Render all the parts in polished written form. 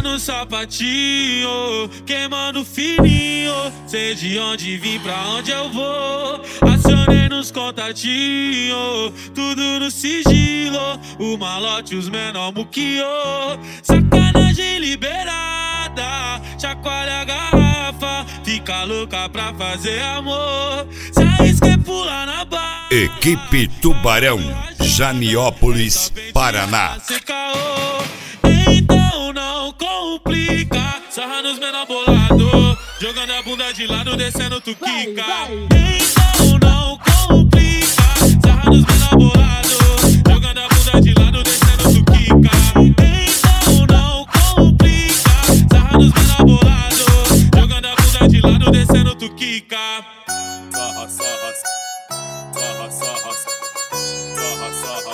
no sapatinho, queimando fininho. Sei de onde vim, pra onde eu vou. Acionei nos contatinhos, tudo no sigilo. O malote, os menor muquiô. Sacanagem liberada, chacoalha a garrafa. Fica louca pra fazer amor. Se arrisca e pula na barra. Equipe Tubarão, Janiópolis, Paraná. Então não complica, sarra nos menor bolado, jogando a bunda de lado, descendo tu quica. Então não complica, sarra nos menor bolado, jogando a bunda de lado, descendo tu quica. Então não complica, sarra nos menor bolado, jogando a bunda de lado, descendo tu quica. Sarra, sarra, sarra, sarra, sarra, sarra,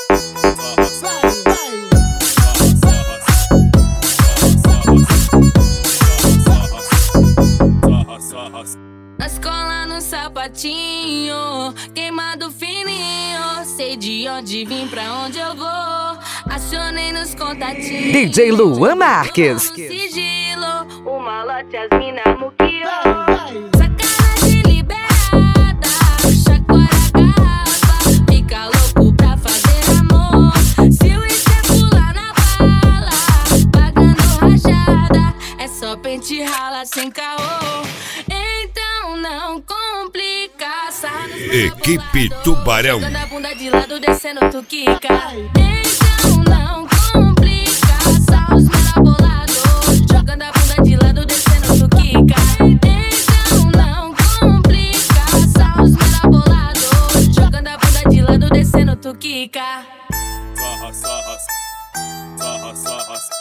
na escola no sapatinho, queimado fininho. Sei de onde vim, pra onde eu vou. Acionei nos contatinhos, DJ Luan Marques. Sigilo, o malote, as mina muquiô. Sacanagem liberada, chacoalha a garrafa. Fica louco pra fazer amor. Se o isqueiro pular na bala, pagando rachada. É só pente rala sem caô. Então não complica, Equipe Tubarão. jogando a bunda de lado, descendo tu quica. Então não complica, sarra os menor bolado, jogando a bunda de lado, descendo tu quica. Então não complica, sarra os menor bolado, jogando a bunda de lado, descendo tu quica. Sarra, sarra, sarra, sarra.